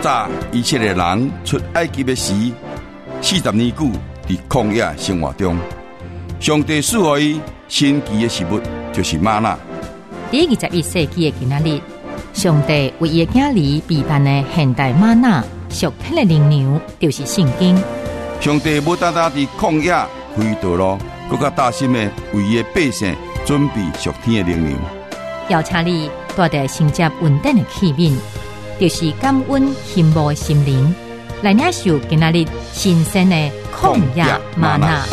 早以色列人出埃及的时，40年久伫曠野生活中，上帝赐予伊神奇的食物，就是吗哪。 第21世纪的今仔日，上帝为伊的囝儿备办的现代吗哪，属天的灵粮，就是圣经。 上帝无单单伫曠野开道路，更加大心的为伊的百姓准备属天的灵粮。 邀请你带着承接稳定的器皿，就是感恩羡慕的心灵，来领受今仔日新鲜的曠野嗎哪。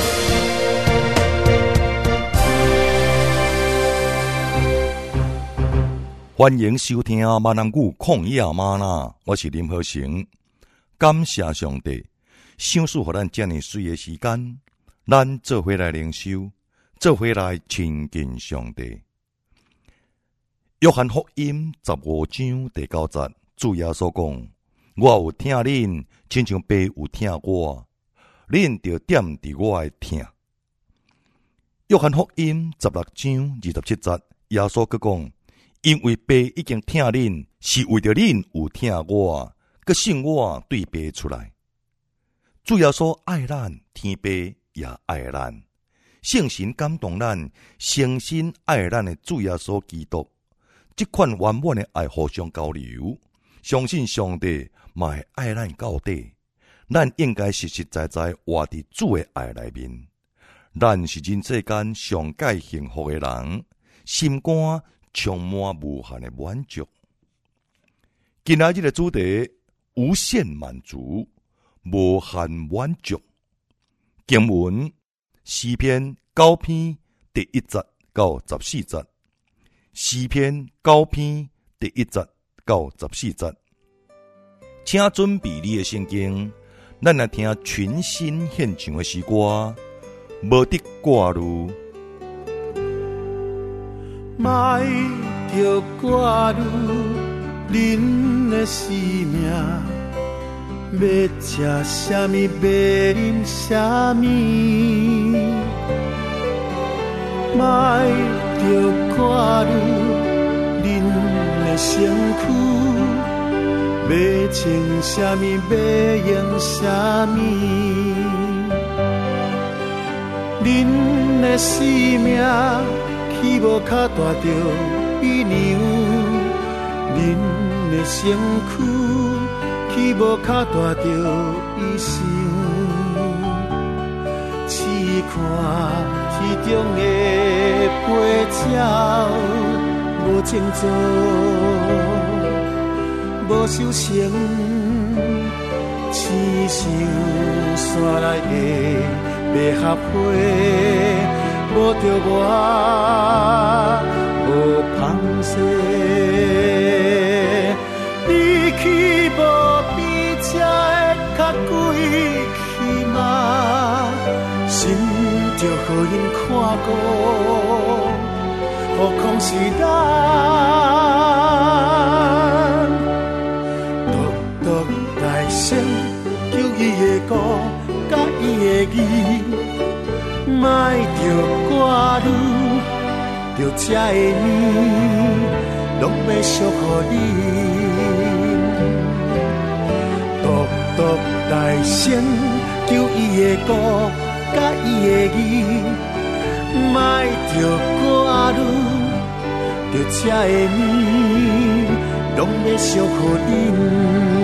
欢迎收听闽南语曠野嗎哪，我是林和成。感谢上帝，赏赐予咱这么水的时间，咱做伙来灵修，做伙来亲近上帝。约翰福音15章第9節，主耶稣講：我有聽恁，親像爸有聽我，恁就點佇我的聽。約翰福音16章27節，耶穌閣講：因為爸已經聽恁，是為着恁有聽我，閣信我對爸出來。主耶穌愛咱，天父也愛咱，聖神感動咱，誠心愛咱的主耶穌基督。這款圓滿的愛互相交流，相信上帝嘛會愛咱到底。咱應該實實在在活佇主的愛內面。咱是人世間上界幸福的人，心肝充滿無限的滿足。今仔日的主題：無限滿足，無限滿足。經文：詩篇9篇第1節到14節。詩篇9篇第1節到14節，請準備你的聖經，咱來聽全新獻唱的詩歌，無得掛慮。 莫着掛慮，恁的生命要吃啥物，要啉啥物，莫着掛慮，恁的身軀要穿啥物，要用啥物，恁的生命豈無較大着比牛？恁的身軀豈無較大着醫生？試看天中的飛鳥，無情做，無收成，刺繡山內的百合花，無着我無芳勢。你去無比這的較貴去嗎？心就互因看過，何況是咱獨獨大聲叫伊的歌，甲伊的義，莫着掛慮，着這的年，攏要祝福你。獨獨大聲叫伊的歌，甲伊的義，莫着掛慮，着這的年，攏要祝福你。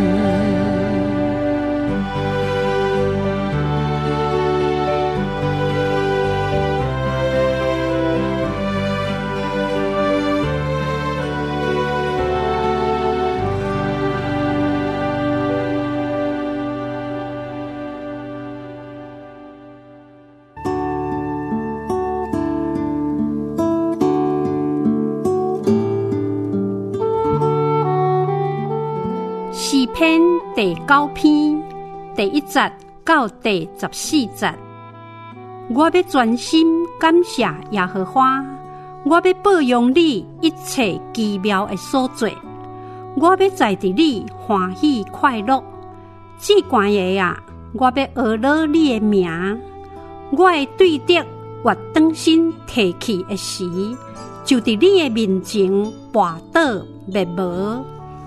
詩篇第9篇第1節到第14節。我要專心感謝耶和華，我要保養你一切奇妙的所做，我要在佇你歡喜快樂。至關的啊，我要學了你的名，我的對敵越轉身提起的時，就佇你的面前跋倒滅無。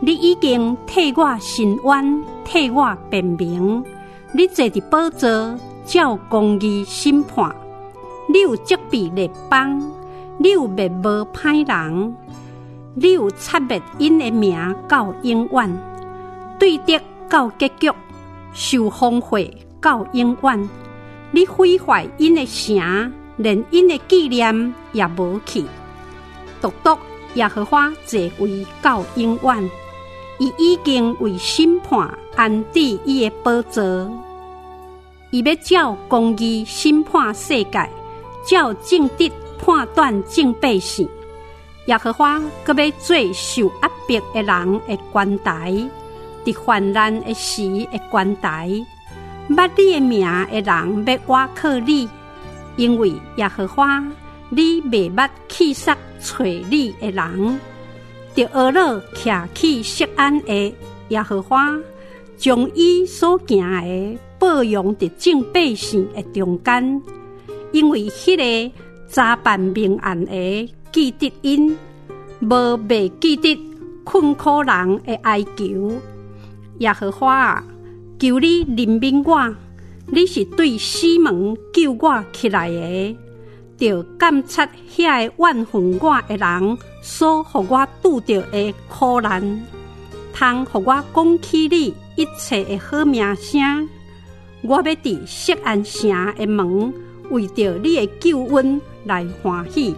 你已经替我伸冤，替我辩明。你坐伫宝座，照公義審判。你有責備列邦，你有滅無歹人，你有擦滅因的名到永遠，對敵到結局，受風火到永遠。你毀壞因的城，連因的紀念也無去。獨獨耶和華坐位到永遠，伊已經為審判安置伊的寶座。伊要照公義審判世界，照正直判斷正百姓。耶和華閣要做受壓迫的人的關台，佇患難的時的關台。捌你的名的人要倚靠你，因為耶和華你未捌氣殺找你的人。著俄勒徛起錫安的耶和華，將伊所行的報揚佇正百姓的中間，因為迄個查辦命案的記得因，無未記得困苦人的哀求。耶和華啊，求你憐憫我，你是對死亡救我起來的，著監察遐個怨恨我的人所互我拄着的苦難，通互我講起你一切的好名聲。我要佇錫安城的門，為着你的救恩來歡喜。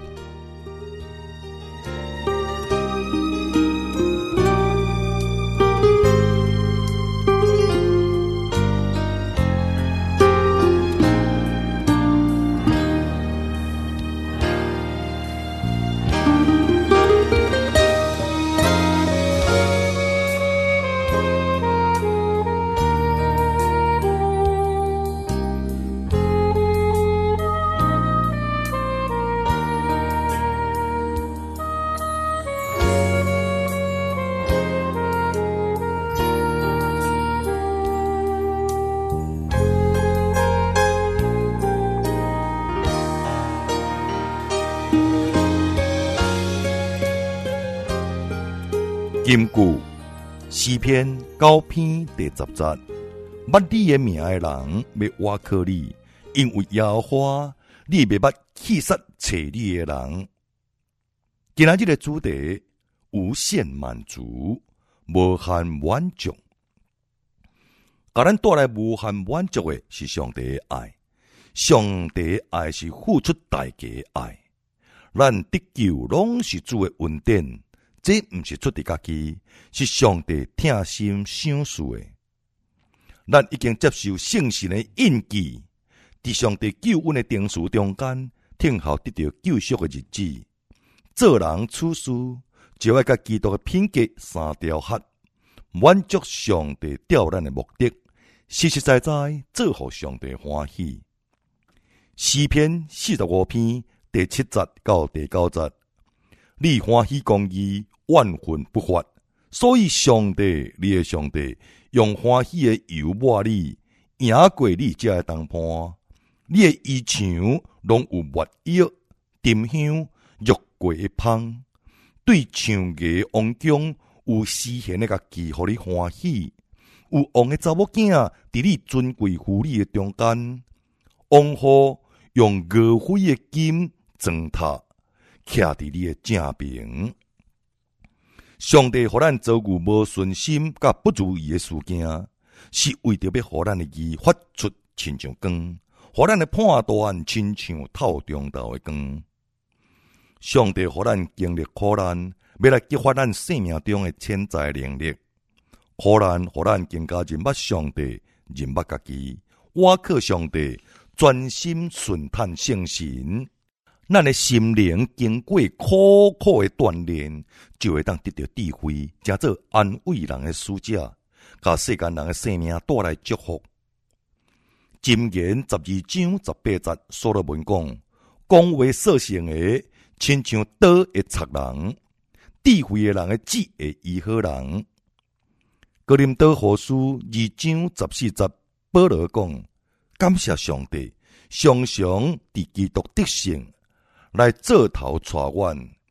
金句詩篇9篇第10節，捌你的名的人要倚靠你，因為耶和華你未捌氣殺找你的人。今仔日的主題無限滿足，無限滿足。給咱帶來無限滿足的是上帝的愛，上帝的愛是付出代價的愛。咱得救攏是主的恩典。這毋是出自家己，是上帝疼心賞賜的。咱已經接受聖神的印記，佇上帝救恩的定數中間，聽候得到救贖的日子。做人處事，就要甲基督的品格三條合，滿足上帝召咱的目的，實實在在做互上帝歡喜。詩篇45篇第7節到第9節，你歡喜公義，怨恨不發，所以上帝，你的上帝用歡喜的油抹你，贏過你這個同伴。你的衣裳攏有抹藥、沉香、肉桂的香，對唱歌王宮有詩賢的家己，互你歡喜。有王的查某囝佇你尊貴婦女的中間，王后用俄斐的金裝塔，徛佇你的正邊。上帝互咱遭遇無順心甲不如意的事件，是為着要互咱的義發出親像光，互咱的判斷親像透中晝的光。上帝互咱經歷苦難，要來激發咱生命中的潛在能力。苦難互咱更加認捌上帝，認捌家己，倚靠上帝，專心順探聖神。咱的心靈經過苦苦的鍛鍊，就會當得到智慧，成做安慰人的使者，甲世間人的生命帶來祝福。箴言12章18節，所羅門講：講話率性的，親像刀會插人；智慧的人的舌會醫好人。哥林多後書2章14節，保羅講：感謝上帝，常常佇基督得勝。來做頭帶阮，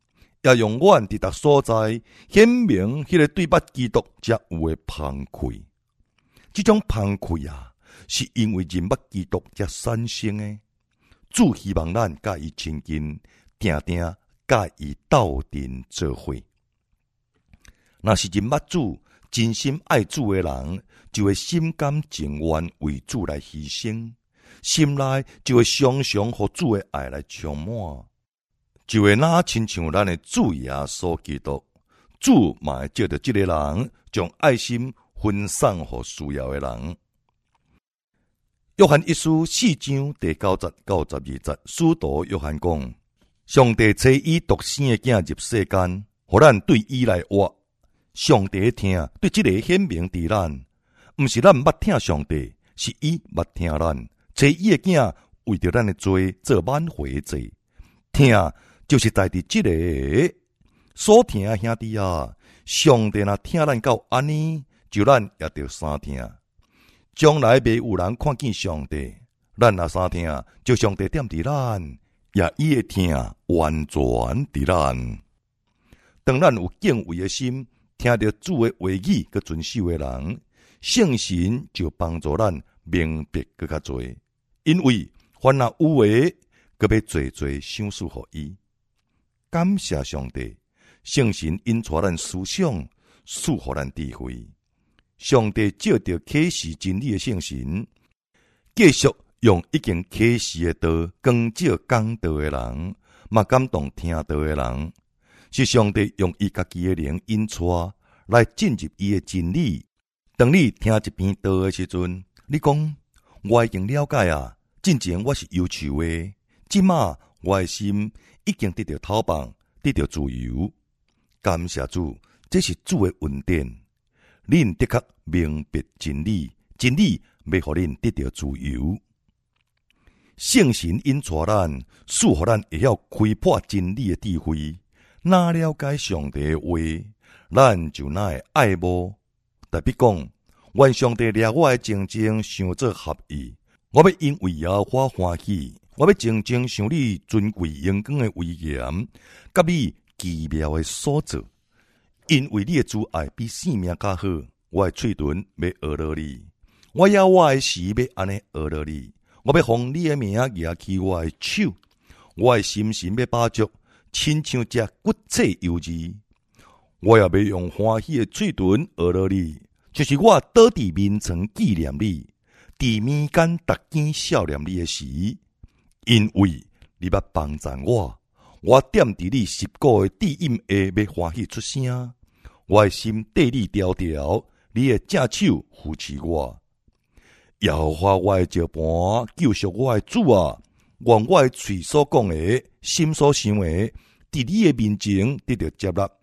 也用阮伫逐所在显明迄个对捌基督才有诶滂愧。即种滂愧啊，是因为认捌基督才产生诶。主希望咱甲伊亲近，定定甲伊斗阵做伙。若是认捌主、真心爱主诶人，就会心甘情愿为主来牺牲，心内就会常常互主诶爱来充满，就会若亲像咱诶主耶稣基督。主嘛会借着即个人，将爱心分散互需要诶人。约翰一书4章第9节到12节，使徒约翰讲：上帝找伊独生的囝入世间，互咱对伊来活。上帝听对即个显明伫咱，毋是咱捌听上帝，是伊捌听咱。找伊的囝为着咱的罪做挽回祭，听就是在伫即个所听的兄弟啊，上帝若听咱到安尼，就咱也着三听。将来袂有人看见上帝，咱若三听，就上帝踮伫咱，也伊会听完全伫咱。当咱有敬畏的心，听着主的话语，佮遵守的人，圣神就帮助咱明白佮较多。因为凡若有诶，佮要做做赏赐互伊。感谢上帝，圣神引带咱思想，赐互咱智慧。上帝借着启示真理的圣神，继续用已经启示的道光照讲道的人，嘛感动听道的人。是上帝用伊家己的灵引带来进入伊的真理。当你听一篇道的时阵，你讲我已经了解啊，进前我是忧愁的，即马我的心已经得到透放，得到自由。感谢主，这是主的恩典。恁的确明白真理，真理要互恁得到自由。圣神引带咱，使互咱会晓开破真理的智慧。哪了解上帝的话，咱就哪会爱慕。特别讲，愿上帝掠我的静静相做合意。我要因为耶和华欢喜，我要静静想你尊贵荣光的威严，甲你奇妙的所做。因为你的主爱比性命较好，我的嘴唇要学了你，我要我的时要安尼学了你。我要奉你的名举起我的手，我的心神要把足，亲像只骨髓油脂。我也要用欢喜的嘴唇学了你，就是我倒伫面床纪念你，伫面间逐天笑念你的时，因为你捌帮助我。我踮伫你10个的地印下，要欢喜出声。我的心缀你条条，你的正手扶持我。耶和华我的石盘，救赎我的主啊！愿我的嘴所讲的，心所想的，伫你的面前得到接纳。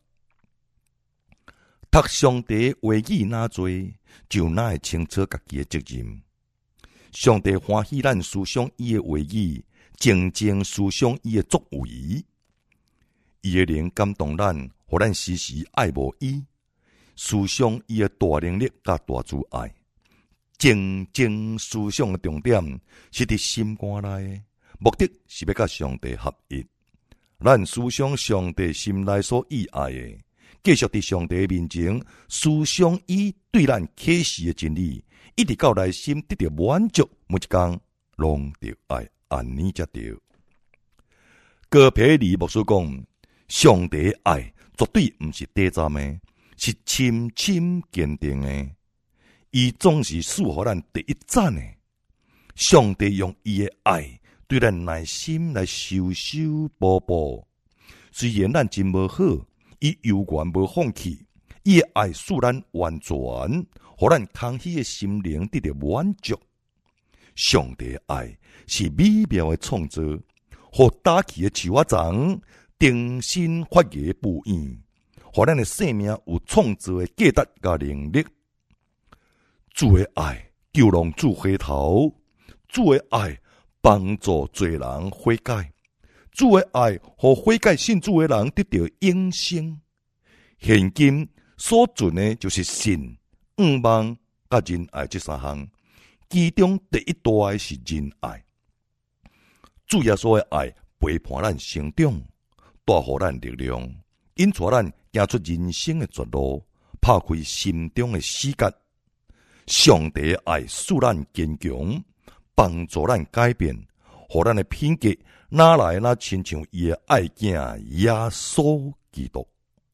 读上帝话语哪多，就哪会清楚家己的责任。上帝欢喜咱思想伊的话语，静静思想伊的作为。伊的灵感动咱，互咱时时爱慕伊，思想伊的大能力甲大慈爱。静静思想的重点是伫心肝内，目的是要甲上帝合一。咱思想上帝心内所意爱的，继续伫上帝面前思想伊对咱启示的真理，一直到内心得到满足，每一天拢着爱安尼才对。戈培里牧师讲，上帝的爱绝对毋是短暂的，是深深坚定的。伊总是赐予咱第一赞的。上帝用伊的爱对咱内心来修修补补。虽然咱真无好，伊犹原无放弃。伊的爱使咱完全，互咱空虚的心灵得到满足。上帝的爱是美妙的创造，互打起的树仔丛重新发芽不厌，互咱的生命有创造的价值甲能力。主的爱救浪主回头，主的爱帮助罪人悔改，主的爱互悔改信主的人得到永生。现今所存的就是信、望甲仁爱这三项，其中第一大的是仁爱。主耶稣的爱陪伴咱成长，带予咱力量， 引带咱行出人生的绝路，拍开心中的死结。上帝的爱使咱坚强，帮助咱改变，互咱的品格哪来哪亲像伊的爱囝耶稣基督。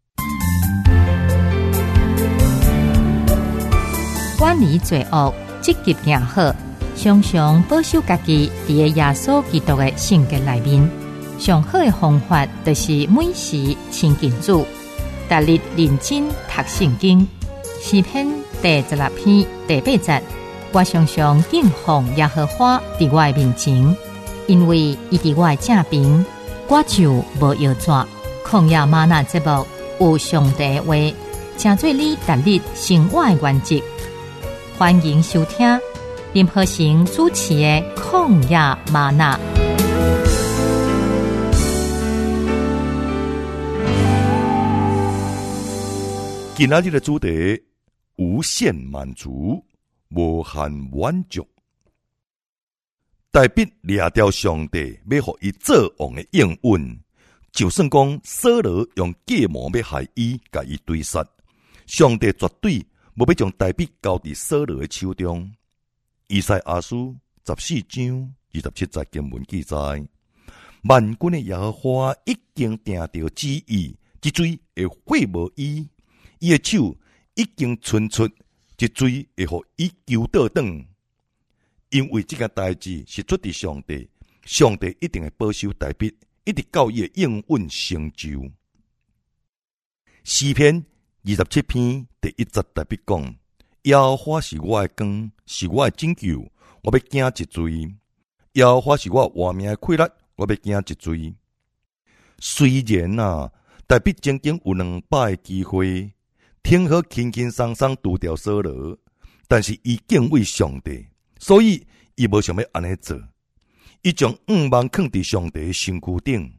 远离罪恶，积极行好，常常保守家己伫个耶稣基督的性格内面。上好的方法就是每时亲近主，逐日认真读圣经。诗篇第16篇第8节，我常常敬奉耶和华伫我的面前，因为伊伫我的正边，我就无摇拽。旷野吗哪节目有上帝的话，成做你逐日生活的原则。欢迎收听林和成主持的《曠野吗哪》。 今仔日的主题：无限满足，无限满足。大卫掠到上帝要互伊做王的应允，就算讲扫罗用计谋要害伊，甲伊追杀，上帝绝对无要将大卫交伫扫罗的手中。以赛亚书14章27节经文记载：万军的耶和华已经定着旨意，即水会毁无伊，伊的手已经伸出，即水会互伊救倒转。因为这件代志是出自上帝，上帝一定会保守大卫，一直到伊的应允成就。诗篇27篇第1节，大卫讲：耶和华是我的光，是我的拯救，我要惊一罪。耶和华是我活命的气力，我要惊一罪。虽然大卫曾经有2摆的机会，挺好轻轻松松除掉扫罗，但是伊敬畏上帝，所以伊无想要安尼做。伊将5万放伫上帝的身躯顶。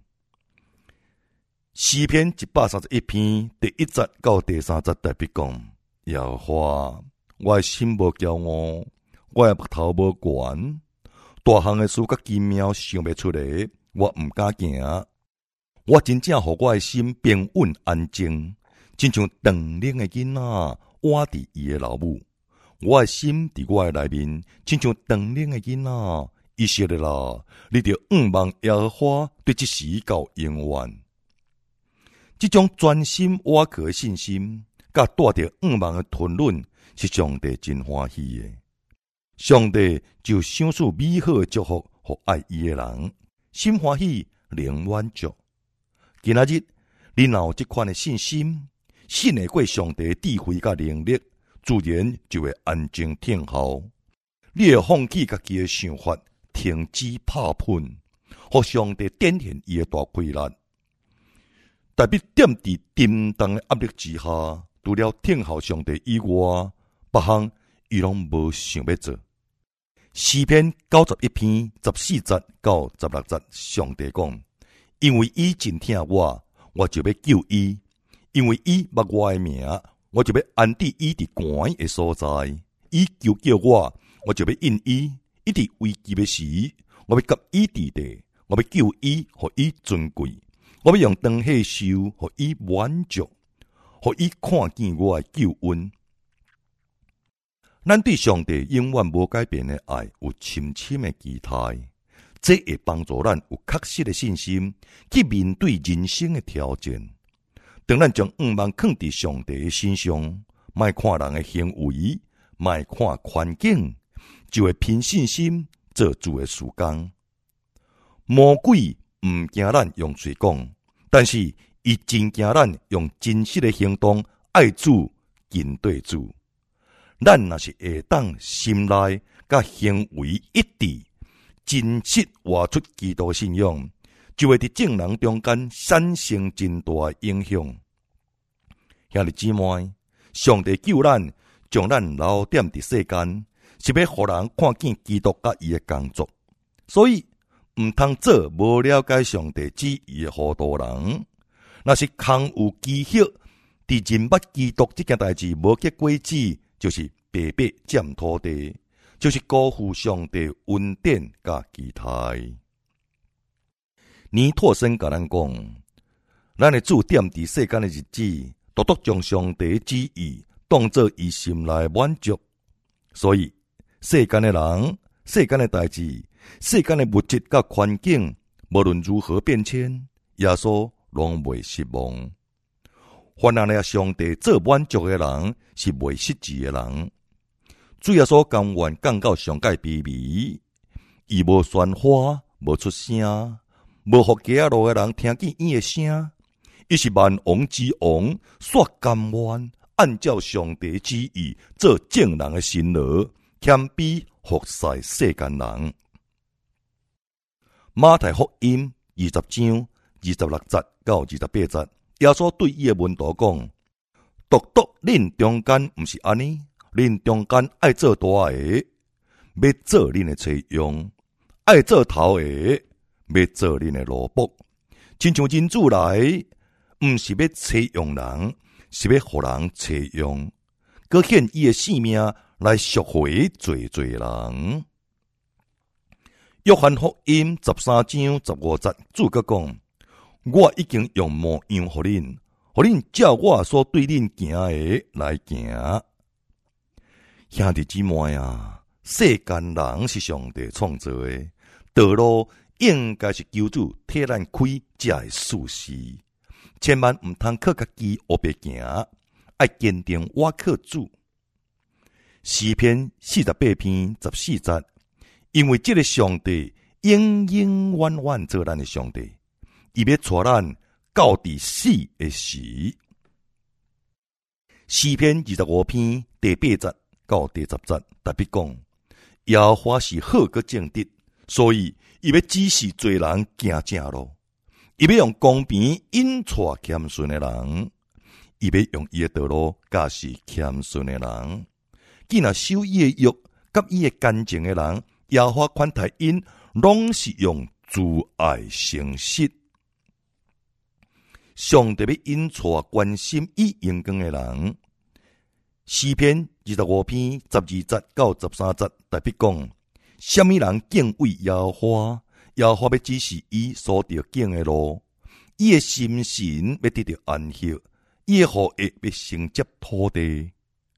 诗篇131篇第1节到第3节，大卫讲：耶和华，我的心无骄傲，我的目头无悬，大项的事甲奇妙想不出来，我毋敢行。我真正互我的心平稳安静，亲像长龄的囡仔倚伫伊的老母。我的心伫我的内面，亲像长龄的囡仔。以色列啦，你着仰望耶和华，对即时到永远。这种专心倚靠的信心，甲带着仰望的吞论，是上帝真欢喜的。上帝就赏赐美好的祝福，互爱伊的人，心欢喜，灵满足。今仔日，你若有这款的信心，信得过上帝的智慧甲能力，自然就会安静听候。你会放弃家己的想法，停止拍拼，互上帝展现伊的大规律。大卫踮伫沉重的压力之下，除了听候上帝以外，别项伊拢无想要做。诗篇91篇14节到16节，上帝讲：因为伊真听我，我就要救伊；因为伊捌我的名，我就要安置伊伫寒的所在。伊求叫我，我就要应伊；伊伫危急的时，我要甲伊治地，我要救伊，互伊尊贵。我要用长岁寿，互伊满足，互伊看见我的救恩。咱对上帝永远无改变的爱有深深的期待，这会帮助咱有确实的信心去面对人生的挑战。当咱将5万放伫上帝的身上，莫看人的行为，莫看环境，就会凭信心做主的事工。魔鬼毋惊咱用嘴讲，但是伊真惊咱用真实的行动爱主、跟对主。咱若是会当心内甲行为一致，真实活出基督信仰，就会伫众人中间产生真大的影响。兄弟姊妹，上帝救咱，将咱留点伫世间，是要互人看见基督甲伊的工作，所以毋通做无了解上帝旨意的糊涂人。若是空有积蓄，伫认捌基督这件代志无结果子，就是白白占土地，就是辜负上帝恩典甲期待。尼托生甲咱讲， 咱的主点伫世间的日子，独独将上帝的旨意当作伊心内满足。所以世间的人、世间的代志、世间的物质甲环境，无论如何变迁，耶稣拢袂失望。凡人咧上帝做满足的人，是袂失志的人。主耶稣甘愿降到上界卑微，伊无喧哗，无出声，无互街仔路的人听见伊的声。伊是万王之王，却甘愿按照上帝的旨意做正人的辛劳，谦卑服侍世间人。马太福音20章26节到28节，耶稣对伊的门徒讲：独独恁中间毋是安尼，恁中间爱做大个，要做恁的妻佣；爱做头个，要做恁的奴仆。亲像人主来，毋是要妻佣人，是要互人妻佣，佮献伊的性命来赎回罪人。约翰福音13章15节，主佮讲：我已经用模样互恁，互恁照我所对恁行的来行。兄弟姊妹啊，世间人是上帝创造的，道路应该是求主替咱开才会舒适。千万毋通靠家己黑白行，爱坚定我靠主。诗篇48篇14节，因为这个上帝永永远远做咱的上帝，伊要带咱到伫死的时。诗篇25篇第8节到第10节，特别讲耶和华是好个正直，所以伊要指示罪人行正路。伊要用公平引带谦顺的人，伊要用伊的道路教示谦顺的人。既然守伊的约，甲伊的干净的人，耶和华款待因，拢是用自爱诚实。上帝要引带关心伊阳光的人。诗篇25篇12节到13节，特别讲，什么人敬畏耶和华？耶和华要指示伊所着经的路，伊的心神要得到安息，伊的后裔要承接土地。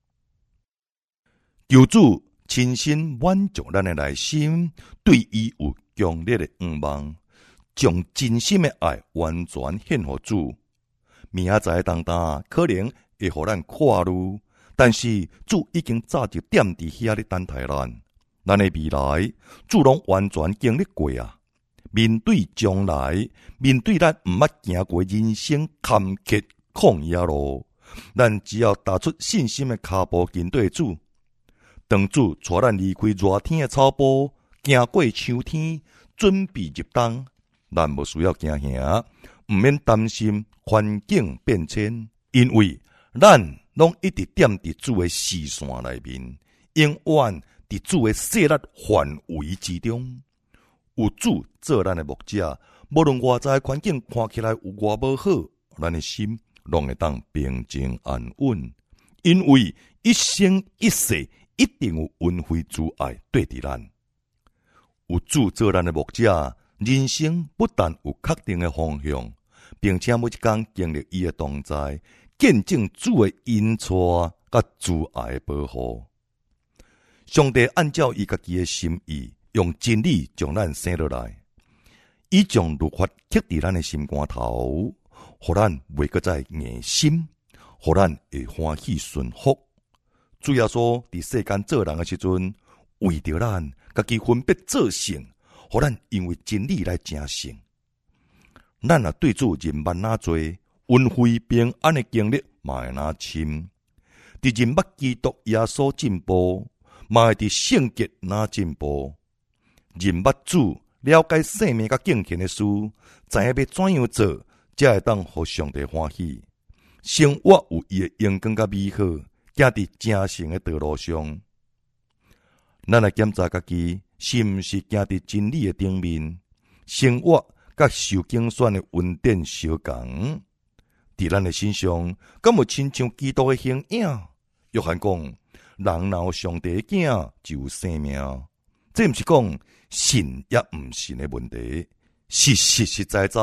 求主亲身满足咱的内心，对伊有强烈的愿望，将真心的爱完全献予主。明仔载当当可能会互咱看路，但是主已经早就踮伫遐咧等待咱。咱的未来，主拢完全经历过啊！面对将来，面对咱毋捌行过人生坎坷旷野路，咱只要踏出信心的脚步，跟对主。当主带咱离开热天的草坡，行过秋天，准备入冬，咱无需要惊吓，毋免担心环境变迁，因为咱拢一直踮伫主的视线内面，永远伫主的势力范围之中。有主做咱的牧者，无论外在环境看起来有偌无好，咱的心拢会当平静安稳，因为一生一世一定有恩惠之爱对伫咱。有主做咱的牧者，人生不但有确定的方向，并且每一天经历伊的同在，见证主的恩赐甲主爱的保护。上帝按照伊家己的心意，用真理将咱生落来，伊将律法刻伫咱的心肝头，互咱袂搁再硬心，互咱会欢喜顺服。主耶稣伫世间做人的时阵，为着咱家己分别做圣，互咱因为真理来成圣。咱若对主认捌哪多，恩惠平安的经历嘛会哪深。伫认捌基督耶稣进步，嘛会伫圣洁哪进步。认捌主，了解生命甲敬虔的事，知影要怎样做，才会当互上帝欢喜。生活有伊的阳光甲美好，行伫正圣的道路上。咱来检查家己，是毋是行伫真理的顶面，生活甲受竞选的恩典相共。伫咱的身上，敢有亲像基督的形影？约翰讲，人若有上帝的囝，就有生命。这毋是讲信也毋信的问题，是实实在在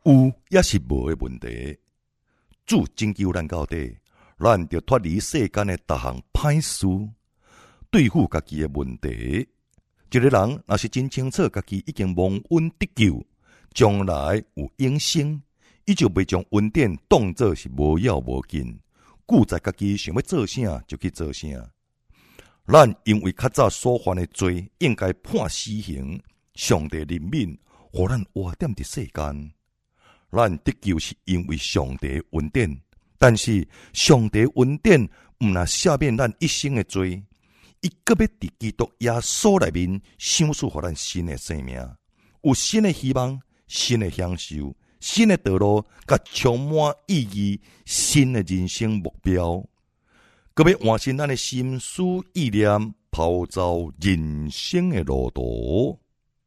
有也是无的问题。主拯救咱到底，咱就脱离世间的各项歹事，对付家己的问题。一个人若是真清楚家己已经蒙恩得救，将来有永生，伊就袂将恩典当作是无要无紧，顾在家己想要做啥就去做啥。咱因为较早所犯的罪，应该判死刑。上帝怜悯，互咱活踮伫世间。咱得救是因为上帝恩典，但是上帝恩典毋若赦免咱一生的罪，伊搁要伫基督耶稣内面赏赐互咱新的生命，有新的希望、新的享受、新的道路，甲充满意义、新的人生目标，搁要完成咱的心思意念，跑走人生的路途。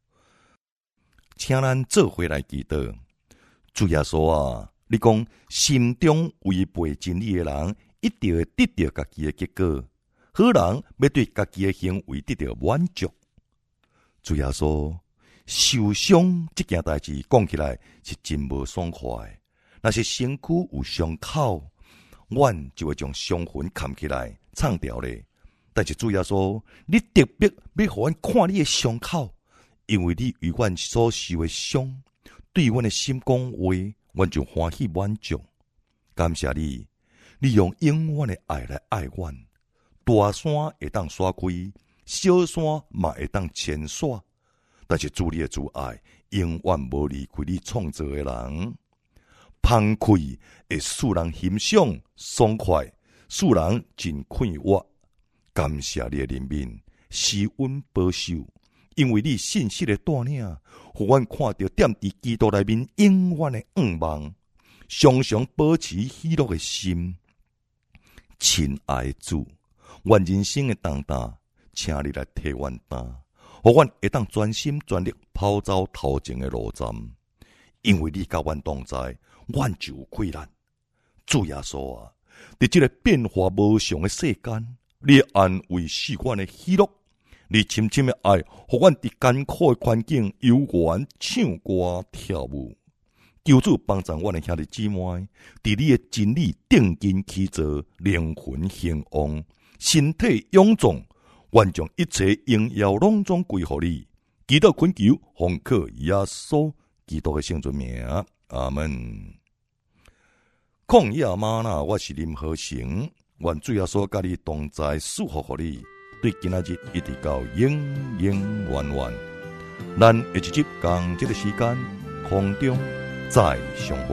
请咱做伙来祈祷。主耶稣啊，你讲心中违背真理的人，一定会得到家己的结果。好人要对家己的行为得到满足。主耶稣，受伤这件代志讲起来是真无爽快。若是身躯有伤口，阮就会将伤痕砍起来藏掉咧。但是主耶稣，你特别要互阮看你的伤口，因为你为阮所受的伤，对阮的心讲话，阮就欢喜满足。感谢你，你用永远的爱来爱阮。大山会当刷开，小山嘛会当牵刷，但是主你的主爱永远无离开你创造的人。慷慨会使人欣赏爽快，使人真快活。感谢你的怜悯，施恩保守，因为你信息的带领，互阮看到踮伫基督内面永远的愿望，常常保持喜乐的心。亲爱的主，阮人生的重担，请你来替阮担，互阮会当专心全力跑走头前的路站，因为你甲阮同在，阮就有困难。主耶稣啊，伫这个变化无常的世间，你安慰是阮的喜乐，你深深的爱，互阮伫艰苦的环境游玩、唱歌、跳舞。求主帮助阮的兄弟姊妹，伫你的真理定睛起坐，灵魂兴旺，身体勇壮，愿将一切荣耀拢总归乎你。祈祷恳求，奉靠耶稣基督的圣尊名，阿门。曠野吗哪，我是林和成，愿主耶稣甲你同在，祝福乎你，对今仔日一直到永永远远。咱下一集同这个时间空中再相会。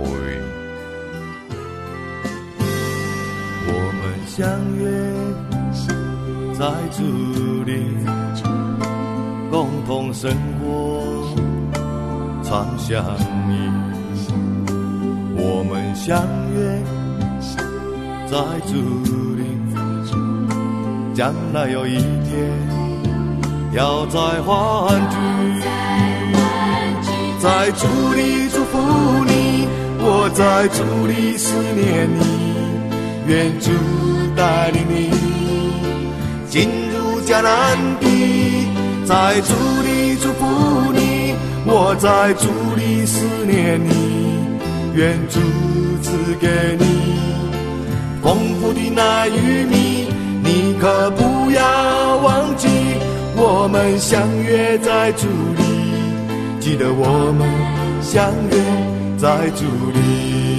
我们相约在主里，共同生活，常相依。我们相约在主里，将来有一天要再欢聚。在主里祝福你，我在主里思念你，愿主带领你进入迦南地。在主里祝福你，我在主里思念你，愿主赐给你丰富的奶与米。你可不要忘记，我们相约在主里，记得我们相约在主里。